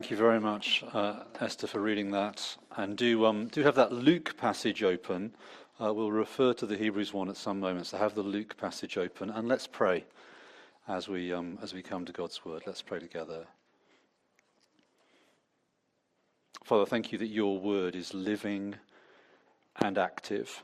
Thank you very much, Esther, for reading that. And do have that Luke passage open. We'll refer to the Hebrews one at some moments. So have the Luke passage open, and let's pray as we come to God's word. Let's pray together. Father, thank you that your word is living and active,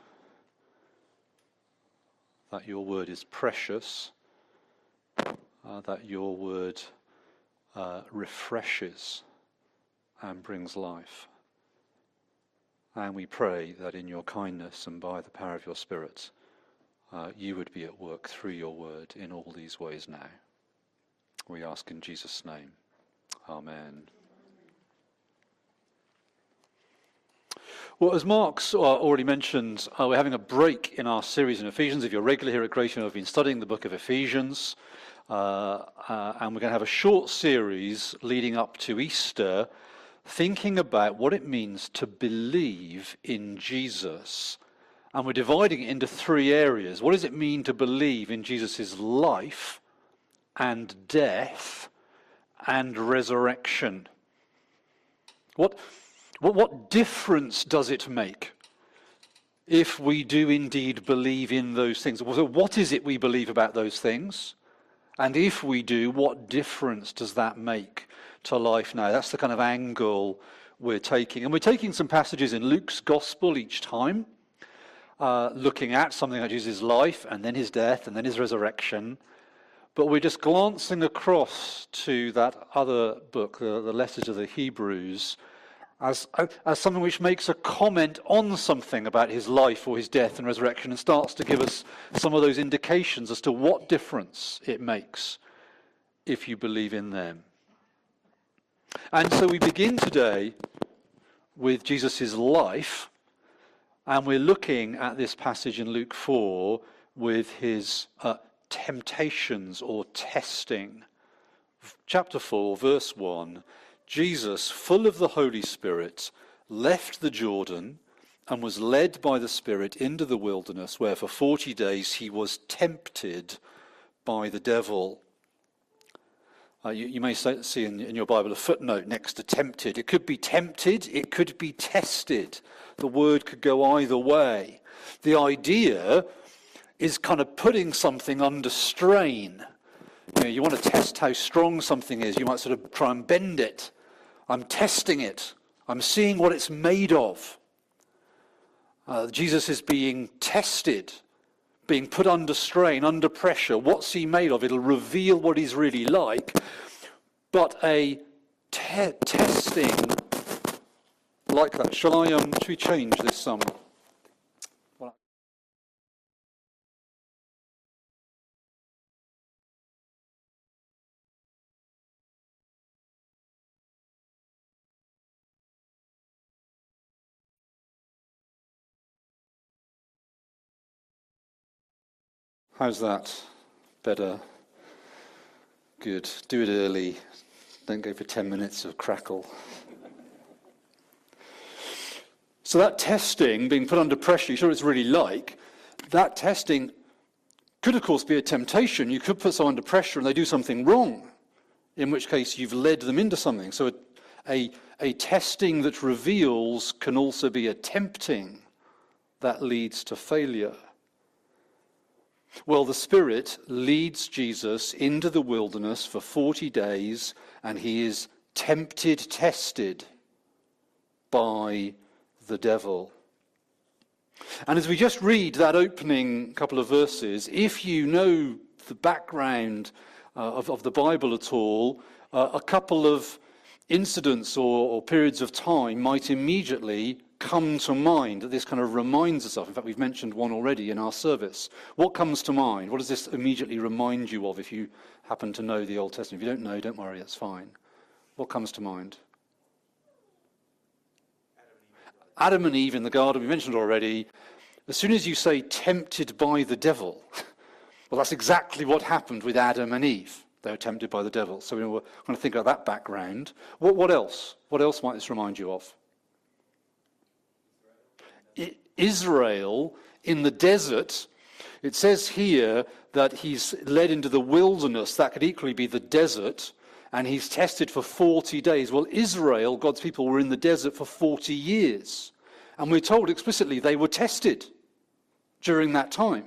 that your word is precious, that your word refreshes and brings life. And we pray that in your kindness and by the power of your Spirit, you would be at work through your word in all these ways now. We ask in Jesus' name. Amen. Well, as Mark's already mentioned, we're having a break in our series in Ephesians. If you're regular here at Gratian, we've been studying the book of Ephesians. And we're going to have a short series leading up to Easter, thinking about what it means to believe in Jesus. And we're dividing it into three areas. What does it mean to believe in Jesus' life and death and resurrection? What difference does it make if we do indeed believe in those things? So what is it we believe about those things? And if we do, what difference does that make to life now? That's the kind of angle we're taking. And we're taking some passages in Luke's Gospel each time, looking at something like Jesus' life, and then his death, and then his resurrection. But we're just glancing across to that other book, the letter to the Hebrews, as something which makes a comment on something about his life or his death and resurrection, and starts to give us some of those indications as to what difference it makes if you believe in them. And so we begin today with Jesus' life, and we're looking at this passage in Luke 4 with his temptations or testing. Chapter 4, verse 1, Jesus, full of the Holy Spirit, left the Jordan and was led by the Spirit into the wilderness, where for 40 days he was tempted by the devil. You may see in your Bible a footnote next to tempted. It could be tempted, it could be tested. The word could go either way. The idea is kind of putting something under strain. You want to test how strong something is. You might sort of try and bend it. I'm testing it. I'm seeing what it's made of. Jesus is being tested, being put under strain, under pressure. What's he made of? It'll reveal what he's really like. But a testing like that. Should we change this How's that? Better? Good. Do it early. Don't go for 10 minutes of crackle. So that testing, being put under pressure, you saw what it's really like. That testing could, of course, be a temptation. You could put someone under pressure and they do something wrong, in which case you've led them into something. So a testing that reveals can also be a tempting that leads to failure. Well, the Spirit leads Jesus into the wilderness for 40 days, and he is tempted, tested by the devil. And as we just read that opening couple of verses, if you know the background of the Bible at all, a couple of incidents or periods of time might immediately come to mind that this kind of reminds us of. In fact, we've mentioned one already in our service. What comes to mind? What does this immediately remind you of if you happen to know the Old Testament? If you don't know, don't worry, that's fine. What comes to mind? Adam and Eve in the garden, we mentioned already. As soon as you say tempted by the devil, well, that's exactly what happened with Adam and Eve. They were tempted by the devil. So we're going to think about that background. What else? What else might this remind you of? Israel in the desert. It says here that he's led into the wilderness. That could equally be the desert. and he's tested for 40 days. Well, Israel, God's people, were in the desert for 40 years. And we're told explicitly they were tested during that time.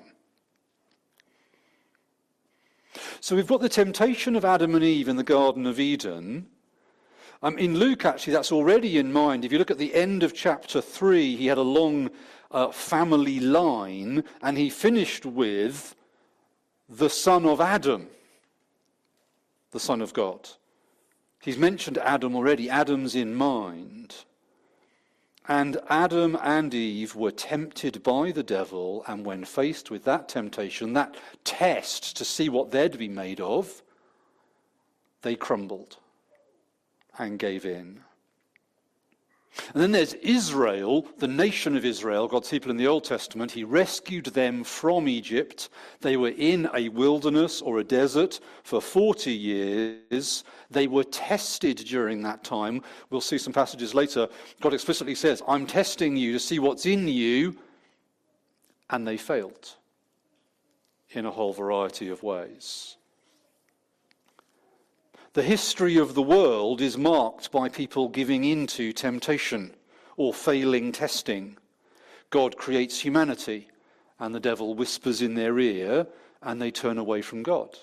So we've got the temptation of Adam and Eve in the Garden of Eden. In Luke, actually, that's already in mind. If you look at the end of chapter 3, he had a long family line, and he finished with the son of Adam, the Son of God. He's mentioned Adam already. Adam's in mind. And Adam and Eve were tempted by the devil, and when faced with that temptation, that test to see what they'd be made of, they crumbled and gave in. And then there's Israel, the nation of Israel, God's people in the Old Testament. He rescued them from Egypt. They were in a wilderness or a desert for 40 years. They were tested during that time. We'll see some passages later. God explicitly says, I'm testing you to see what's in you. And they failed in a whole variety of ways. The history of the world is marked by people giving into temptation or failing testing. God creates humanity, and the devil whispers in their ear, and they turn away from God.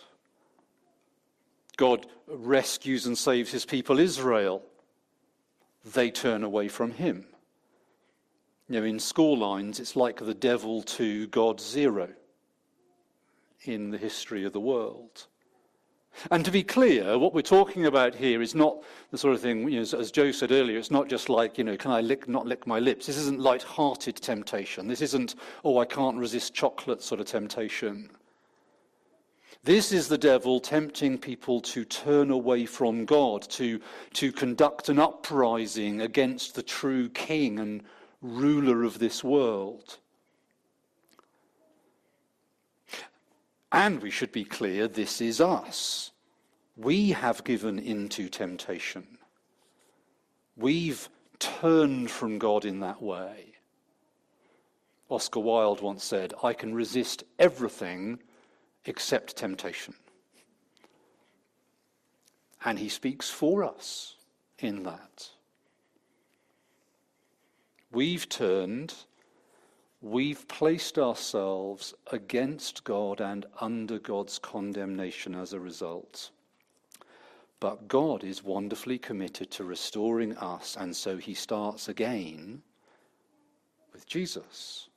God rescues and saves his people Israel. They turn away from him. In school lines, it's like the devil 2, God 0 in the history of the world. And to be clear, what we're talking about here is not the sort of thing, as Joe said earlier, it's not just like, can I not lick my lips? This isn't light-hearted temptation. This isn't, I can't resist chocolate sort of temptation. This is the devil tempting people to turn away from God, to conduct an uprising against the true king and ruler of this world. And we should be clear, this is us. We have given into temptation. We've turned from God in that way. Oscar Wilde once said, I can resist everything except temptation. And he speaks for us in that. We've turned. We've placed ourselves against God and under God's condemnation as a result. But God is wonderfully committed to restoring us, and so he starts again with Jesus.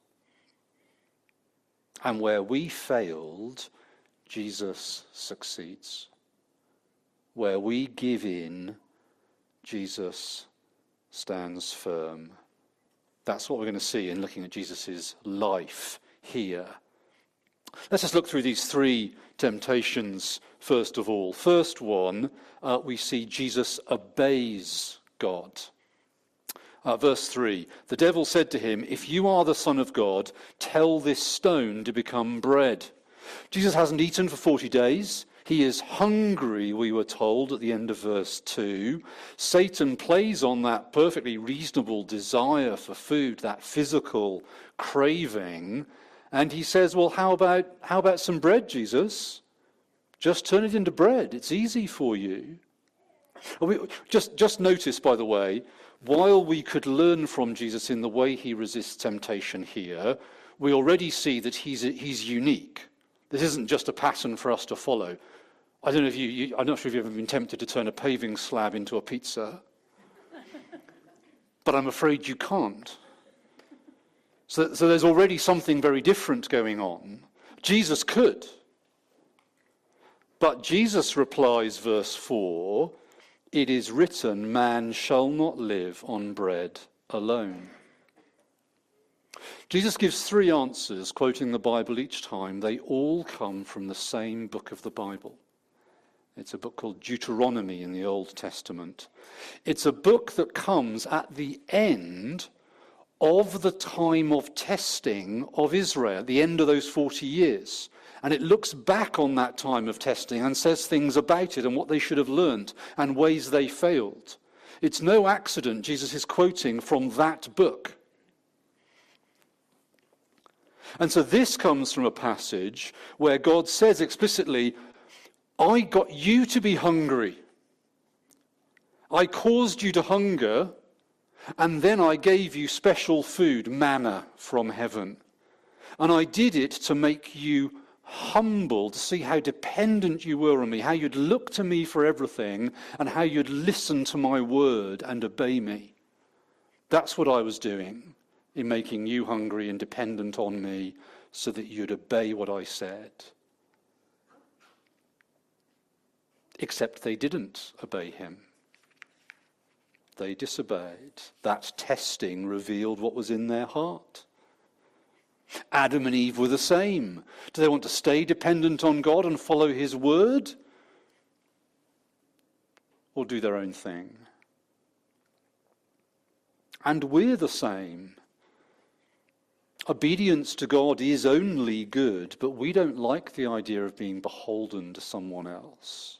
And where we failed, Jesus succeeds. Where we give in, Jesus stands firm. That's what we're going to see in looking at Jesus' life here. Let's just look through these 3 temptations first of all. First one, we see Jesus obeys God. Verse 3, the devil said to him, if you are the Son of God, tell this stone to become bread. Jesus hasn't eaten for 40 days. He is hungry, we were told at the end of verse 2. Satan plays on that perfectly reasonable desire for food, that physical craving, and he says, well, how about some bread, Jesus? Just turn it into bread. It's easy for you. Just notice, by the way, while we could learn from Jesus in the way he resists temptation here, we already see that he's unique. This isn't just a pattern for us to follow. I don't know if I'm not sure if you've ever been tempted to turn a paving slab into a pizza, but I'm afraid you can't. So there's already something very different going on. Jesus could. But Jesus replies, verse 4, it is written, man shall not live on bread alone. Jesus gives 3 answers, quoting the Bible each time. They all come from the same book of the Bible. It's a book called Deuteronomy in the Old Testament. It's a book that comes at the end of the time of testing of Israel, at the end of those 40 years. And it looks back on that time of testing and says things about it and what they should have learned and ways they failed. It's no accident Jesus is quoting from that book. And so this comes from a passage where God says explicitly, I got you to be hungry. I caused you to hunger, and then I gave you special food, manna from heaven. And I did it to make you humble, to see how dependent you were on me, how you'd look to me for everything, and how you'd listen to my word and obey me. That's what I was doing in making you hungry and dependent on me, so that you'd obey what I said. Except they didn't obey him. They disobeyed. That testing revealed what was in their heart. Adam and Eve were the same. Do they want to stay dependent on God and follow his word? Or do their own thing? And we're the same. Obedience to God is only good, but we don't like the idea of being beholden to someone else.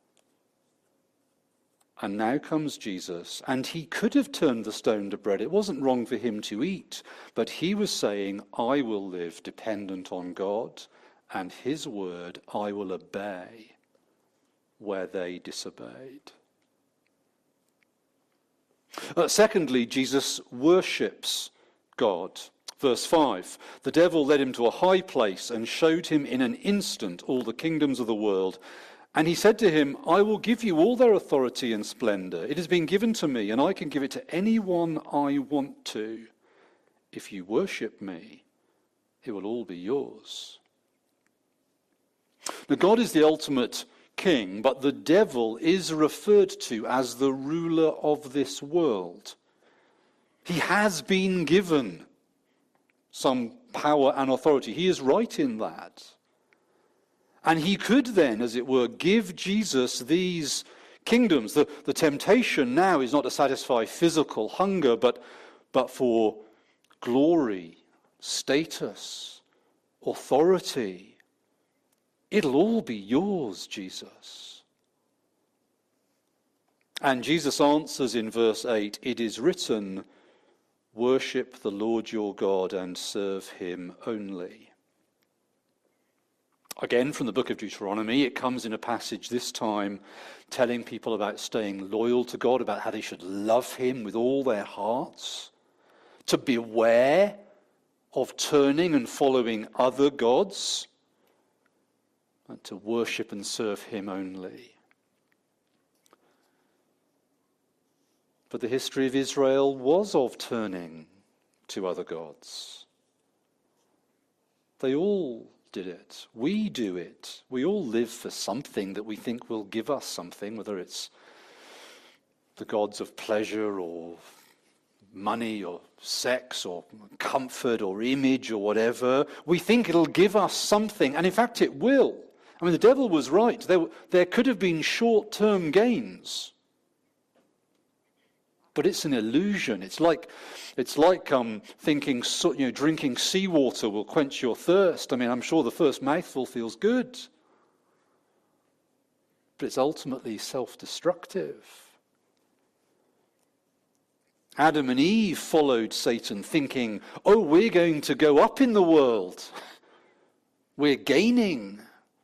And now comes Jesus, and he could have turned the stone to bread. It wasn't wrong for him to eat, but he was saying, I will live dependent on God, and his word I will obey where they disobeyed. Secondly, Jesus worships God. Verse 5, the devil led him to a high place and showed him in an instant all the kingdoms of the world. And he said to him, I will give you all their authority and splendor. It has been given to me, and I can give it to anyone I want to. If you worship me, it will all be yours. Now, God is the ultimate king, but the devil is referred to as the ruler of this world. He has been given some power and authority. He is right in that. And he could then, as it were, give Jesus these kingdoms. The temptation now is not to satisfy physical hunger, but for glory, status, authority. It'll all be yours, Jesus. And Jesus answers in verse 8, it is written, worship the Lord your God and serve him only. Again, from the book of Deuteronomy, it comes in a passage this time telling people about staying loyal to God, about how they should love him with all their hearts, to beware of turning and following other gods, and to worship and serve him only. But the history of Israel was of turning to other gods. They all did it. We do it. We all live for something that we think will give us something, whether it's the gods of pleasure or money or sex or comfort or image or whatever. We think it'll give us something, and in fact it will. I mean, the devil was right. There could have been short-term gains. But it's an illusion. It's like thinking, drinking seawater will quench your thirst. I mean, I'm sure the first mouthful feels good, but it's ultimately self-destructive. Adam and Eve followed Satan, thinking, "Oh, we're going to go up in the world. We're gaining."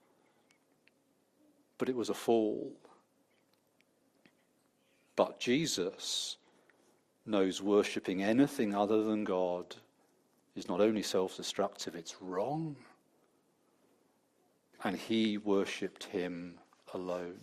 But it was a fall. But Jesus knows worshipping anything other than God is not only self-destructive, it's wrong. And he worshipped him alone.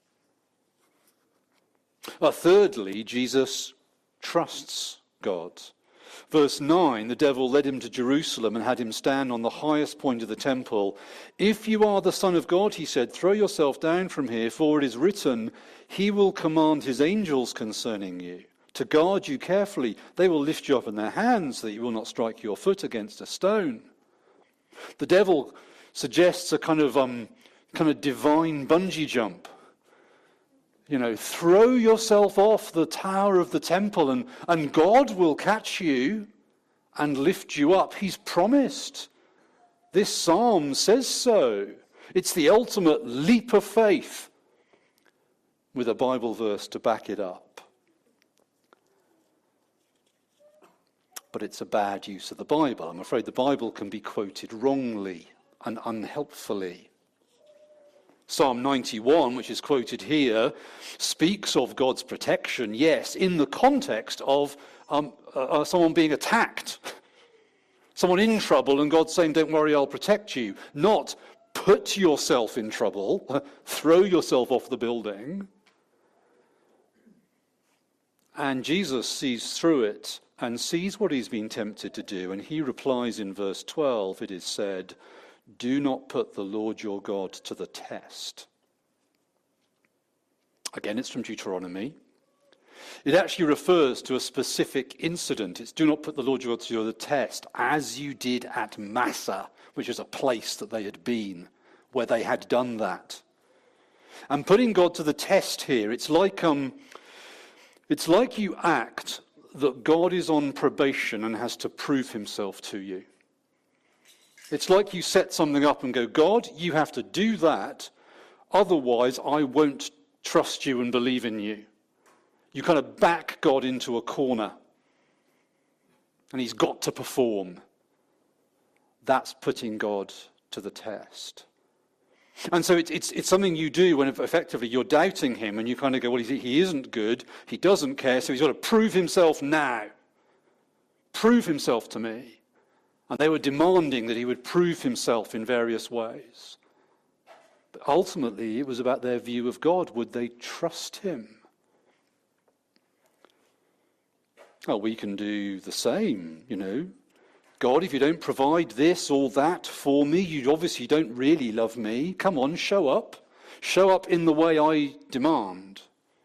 Thirdly, Jesus trusts God. Verse 9, the devil led him to Jerusalem and had him stand on the highest point of the temple. If you are the Son of God, he said, throw yourself down from here, for it is written, he will command his angels concerning you, to guard you carefully. They will lift you up in their hands, so that you will not strike your foot against a stone. The devil suggests a kind of divine bungee jump. Throw yourself off the tower of the temple and God will catch you and lift you up. He's promised. This psalm says so. It's the ultimate leap of faith with a Bible verse to back it up. But it's a bad use of the Bible. I'm afraid the Bible can be quoted wrongly and unhelpfully. Psalm 91, which is quoted here, speaks of God's protection, yes, in the context of someone being attacked, someone in trouble, and God saying, don't worry, I'll protect you. Not put yourself in trouble, throw yourself off the building. And Jesus sees through it and sees what he's been tempted to do. And he replies in verse 12, it is said, do not put the Lord your God to the test. Again, it's from Deuteronomy. It actually refers to a specific incident. It's do not put the Lord your God to the test, as you did at Massah, which is a place that they had been, where they had done that. And putting God to the test here, it's like you act that God is on probation and has to prove himself to you. It's like you set something up and go, God, you have to do that, otherwise I won't trust you and believe in you. You kind of back God into a corner, and he's got to perform. That's putting God to the test. And so it's something you do when effectively you're doubting him, and you kind of go, well, he isn't good, he doesn't care, so he's got to prove himself now. Prove himself to me. And they were demanding that he would prove himself in various ways. But ultimately, it was about their view of God. Would they trust him? Oh, we can do the same, God, if you don't provide this or that for me, you obviously don't really love me. Come on, show up. Show up in the way I demand.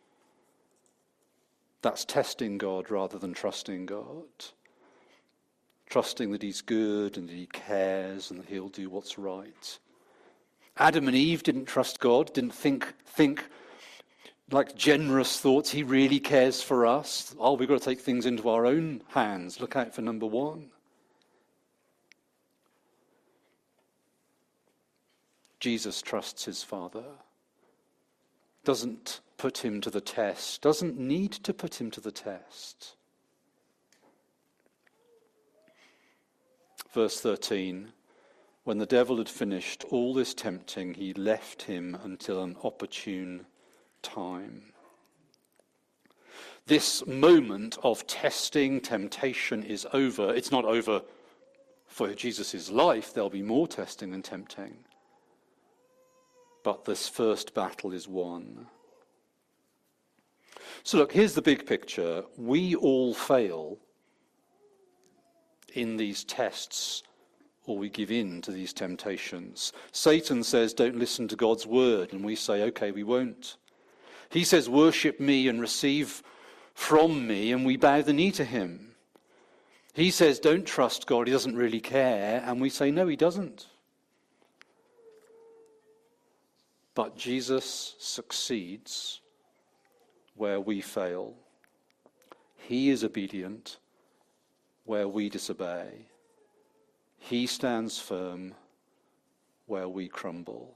That's testing God rather than trusting God. Trusting that he's good and that he cares and that he'll do what's right. Adam and Eve didn't trust God, didn't think like generous thoughts. He really cares for us. Oh, we've got to take things into our own hands. Look out for number one. Jesus trusts his Father. Doesn't put him to the test. Doesn't need to put him to the test. Verse 13, when the devil had finished all this tempting, he left him until an opportune time. This moment of testing, temptation is over. It's not over for Jesus' life. There'll be more testing and tempting. But this first battle is won. So look, here's the big picture. We all fail in these tests, or we give in to these temptations. Satan says, don't listen to God's word, and we say, okay, we won't. He says, worship me and receive from me, and we bow the knee to him. He says, don't trust God, he doesn't really care, and we say, no, he doesn't. But Jesus succeeds where we fail. He is obedient where we disobey. He stands firm where we crumble.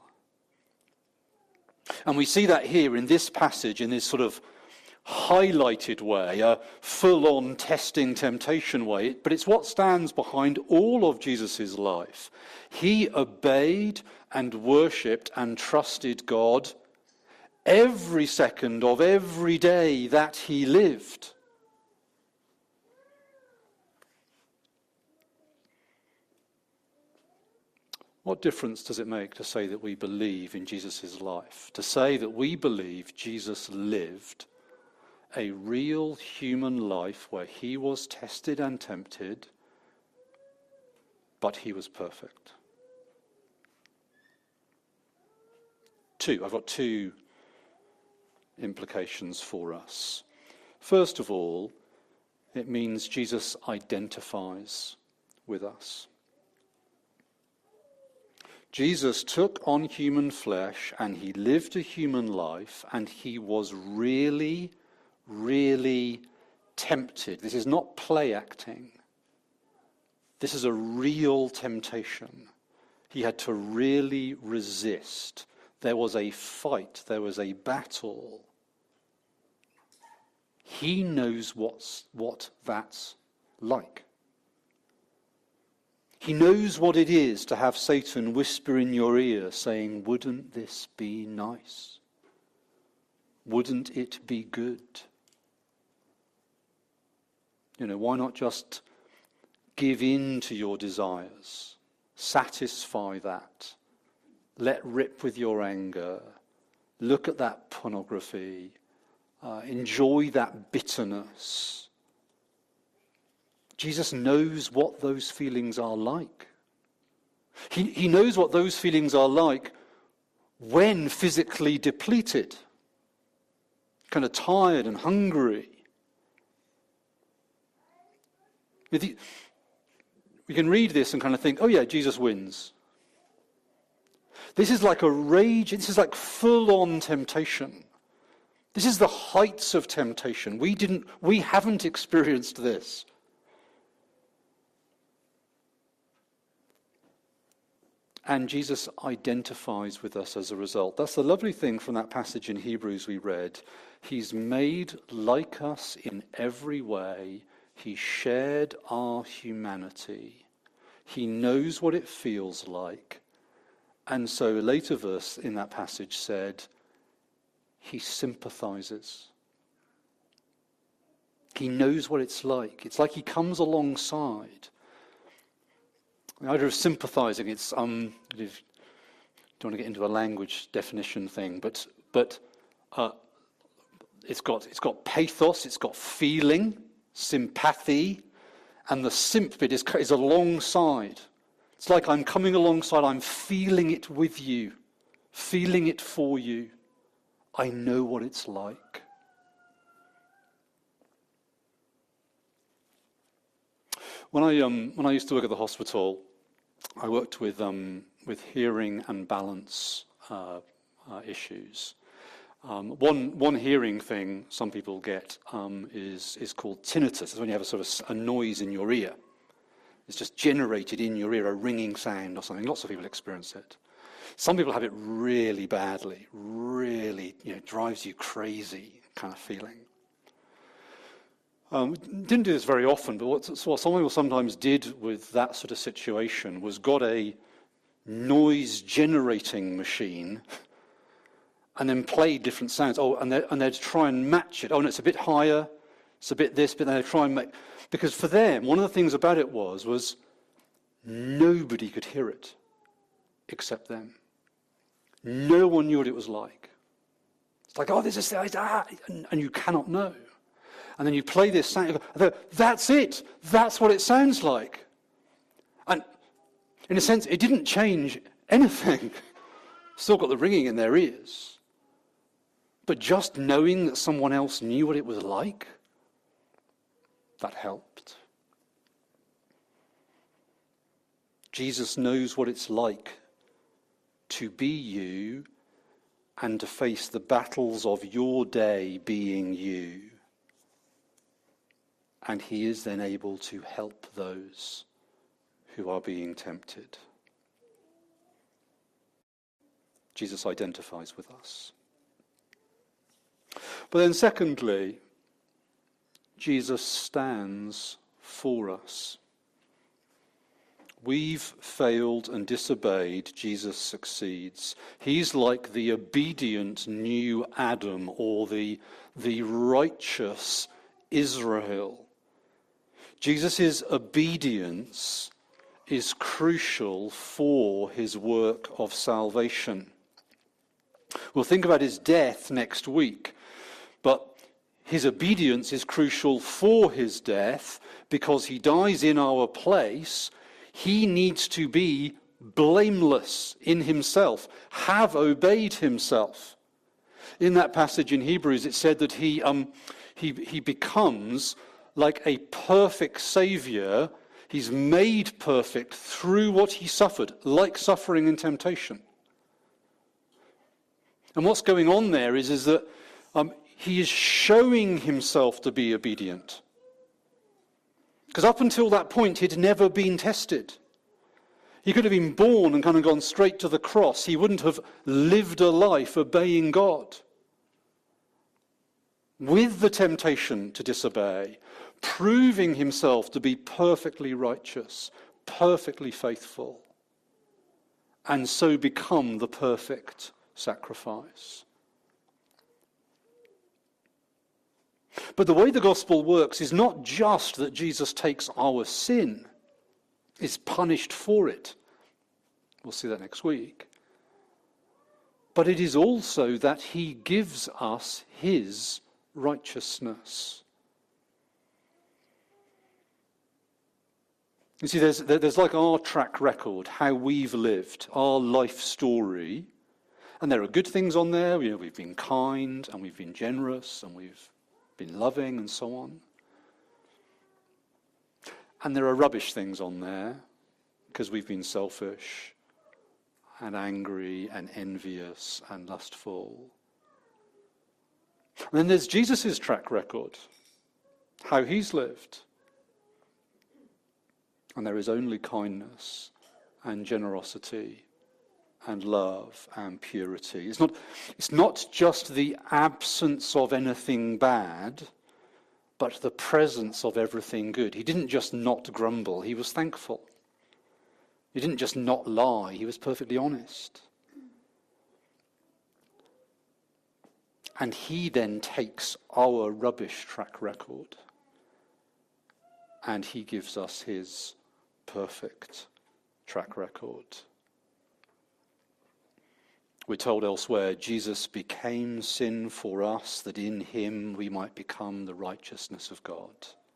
And we see that here in this passage, in this sort of highlighted way, a full-on testing temptation way, but it's what stands behind all of Jesus' life. He obeyed and worshipped and trusted God every second of every day that he lived. What difference does it make to say that we believe in Jesus' life? To say that we believe Jesus lived a real human life where he was tested and tempted, but he was perfect. I've got two implications for us. First of all, it means Jesus identifies with us. Jesus took on human flesh and he lived a human life, and he was really, really tempted. This is not play acting. This is a real temptation. He had to really resist. There was a fight. There was a battle. He knows what that's like. He knows what it is to have Satan whisper in your ear saying, wouldn't this be nice? Wouldn't it be good? Why not just give in to your desires? Satisfy that. Let rip with your anger. Look at that pornography. Enjoy that bitterness. Jesus knows what those feelings are like. He knows what those feelings are like when physically depleted, kind of tired and hungry. We can read this and kind of think, oh yeah, Jesus wins. This is like a rage, this is like full-on temptation. This is the heights of temptation. We haven't experienced this. And Jesus identifies with us as a result. That's the lovely thing from that passage in Hebrews we read. He's made like us in every way. He shared our humanity. He knows what it feels like. And so a later verse in that passage said, he sympathizes. He knows what it's like. It's like he comes alongside. The idea of sympathizing, it's don't want to get into a language definition thing, but it's got pathos, it's got feeling, sympathy, and the simp bit is alongside. It's like I'm coming alongside, I'm feeling it with you, feeling it for you. I know what it's like. When I used to work at the hospital, I worked with hearing and balance issues. One hearing thing some people get is called tinnitus. It's when you have a sort of a noise in your ear. It's just generated in your ear, a ringing sound or something. Lots of people experience it. Some people have it really badly, really, drives you crazy kind of feeling. Didn't do this very often, but what some people sometimes did with that sort of situation was got a noise-generating machine and then played different sounds. And they'd try and match it. Oh, no, it's a bit higher, it's a bit this, but then they'd try and make... Because for them, one of the things about it was nobody could hear it except them. No one knew what it was like. It's like, oh, this is... And you cannot know. And then you play this sound, you go, that's it. That's what it sounds like. And in a sense, it didn't change anything. Still got the ringing in their ears. But just knowing that someone else knew what it was like, that helped. Jesus knows what it's like to be you and to face the battles of your day being you. And he is then able to help those who are being tempted. Jesus identifies with us. But then secondly, Jesus stands for us. We've failed and disobeyed, Jesus succeeds. He's like the obedient new Adam or the righteous Israel. Jesus' obedience is crucial for his work of salvation. We'll think about his death next week, but his obedience is crucial for his death because he dies in our place. He needs to be blameless in himself, have obeyed himself. In that passage in Hebrews, it said that he becomes like a perfect Saviour. He's made perfect through what he suffered, like suffering and temptation. And what's going on there is that he is showing himself to be obedient. Because up until that point, he'd never been tested. He could have been born and kind of gone straight to the cross. He wouldn't have lived a life obeying God. With the temptation to disobey, proving himself to be perfectly righteous, perfectly faithful and so become the perfect sacrifice. But the way the gospel works is not just that Jesus takes our sin, is punished for it. We'll see that next week. But it is also that he gives us his righteousness. You see, there's like our track record, how we've lived, our life story. And there are good things on there. We've been kind and we've been generous and we've been loving and so on. And there are rubbish things on there because we've been selfish and angry and envious and lustful. And then there's Jesus' track record, how he's lived. And there is only kindness and generosity and love and purity. It's not just the absence of anything bad, but the presence of everything good. He didn't just not grumble, he was thankful. He didn't just not lie, he was perfectly honest. And he then takes our rubbish track record and he gives us his perfect track record. We're told elsewhere, Jesus became sin for us, that in him we might become the righteousness of God.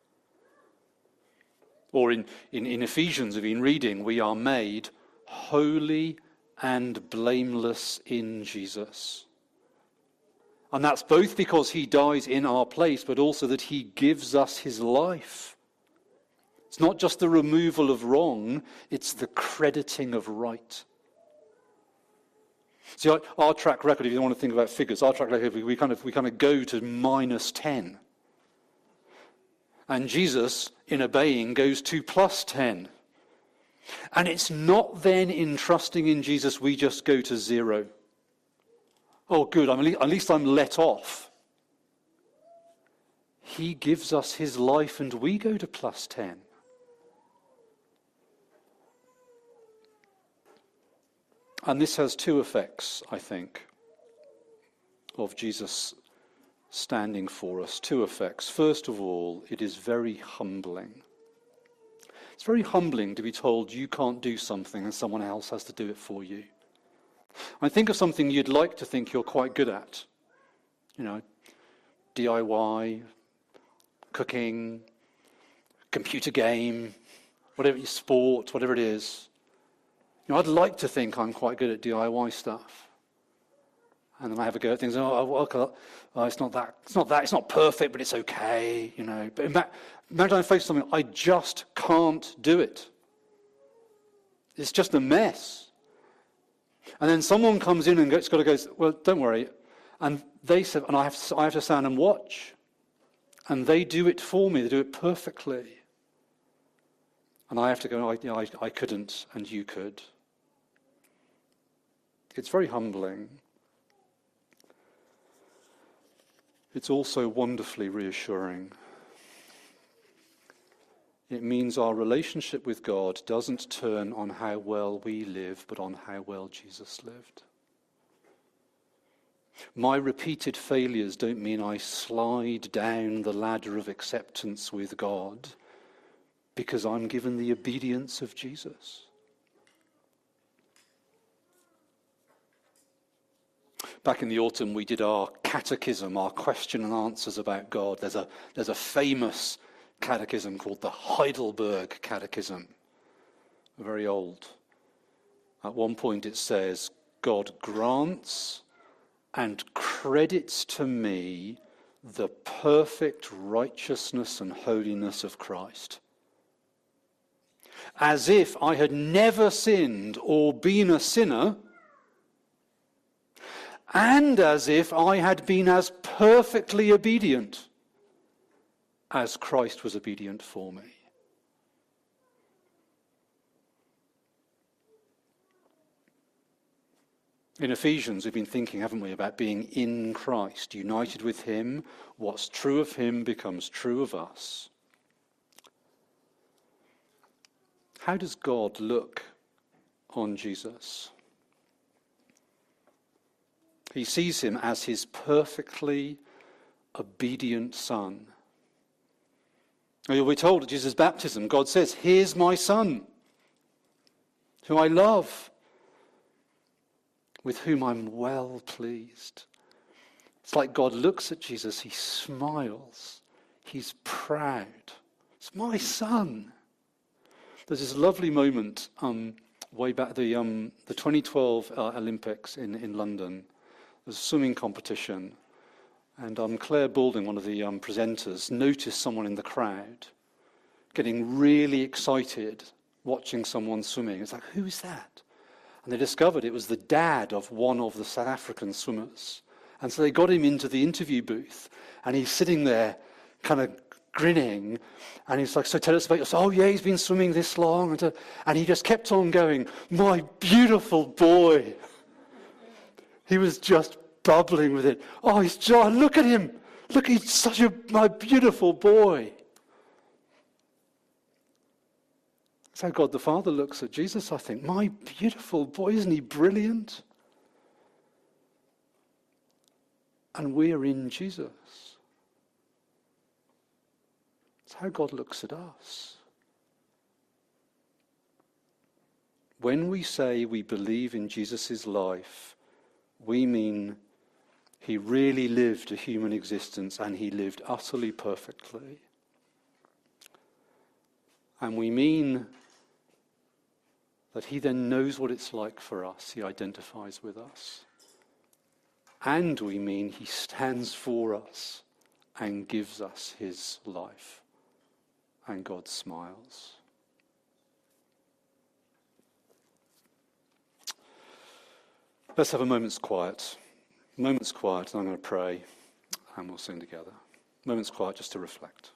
Or in Ephesians, we've been reading, we are made holy and blameless in Jesus. And that's both because he dies in our place, but also that he gives us his life. It's not just the removal of wrong, it's the crediting of right. See, our track record, if you don't want to think about figures, our track record, we kind of go to -10. And Jesus, in obeying, goes to +10. And it's not then in trusting in Jesus we just go to 0. Oh, good, at least I'm let off. He gives us his life and we go to +10. And this has two effects, I think, of Jesus standing for us. Two effects. First of all, it is very humbling. It's very humbling to be told you can't do something and someone else has to do it for you. I think of something you'd like to think you're quite good at. DIY, cooking, computer game, whatever, sport, whatever it is. I'd like to think I'm quite good at DIY stuff. And then I have a go at things, it's not perfect, but it's okay, But imagine I face something, I just can't do it. It's just a mess. And then someone comes in and goes, well, don't worry. And they said, and I have to stand and watch. And they do it for me, they do it perfectly. And I have to go, I couldn't, and you could. It's very humbling. It's also wonderfully reassuring. It means our relationship with God doesn't turn on how well we live, but on how well Jesus lived. My repeated failures don't mean I slide down the ladder of acceptance with God, because I'm given the obedience of Jesus. Back in the autumn, we did our catechism, our question and answers about God. There's a famous catechism called the Heidelberg Catechism, very old. At one point it says, God grants and credits to me the perfect righteousness and holiness of Christ, as if I had never sinned or been a sinner, and as if I had been as perfectly obedient as Christ was obedient for me. In Ephesians, we've been thinking, haven't we, about being in Christ, united with him. What's true of him becomes true of us. How does God look on Jesus? He sees him as his perfectly obedient son. We're told at Jesus' baptism, God says, "Here's my son, who I love, with whom I'm well pleased." It's like God looks at Jesus, he smiles, he's proud. It's my son. There's this lovely moment way back the 2012 Olympics in London. There's a swimming competition, and Claire Balding, one of the presenters, noticed someone in the crowd getting really excited watching someone swimming. It's like, who is that? And they discovered it was the dad of one of the South African swimmers. And so they got him into the interview booth, and he's sitting there kind of grinning, and he's like, "So tell us about yourself." "Oh yeah, he's been swimming this long." And he just kept on going, "My beautiful boy." He was just bubbling with it. "Oh, look at him. Look, he's my beautiful boy." That's how God the Father looks at Jesus, I think. My beautiful boy, isn't he brilliant? And we're in Jesus. That's how God looks at us. When we say we believe in Jesus' life, we mean he really lived a human existence and he lived utterly perfectly. And we mean that he then knows what it's like for us. He identifies with us. And we mean he stands for us and gives us his life. And God smiles. Let's have a moment's quiet. Moment's quiet, and I'm going to pray, and we'll sing together. Moment's quiet just to reflect.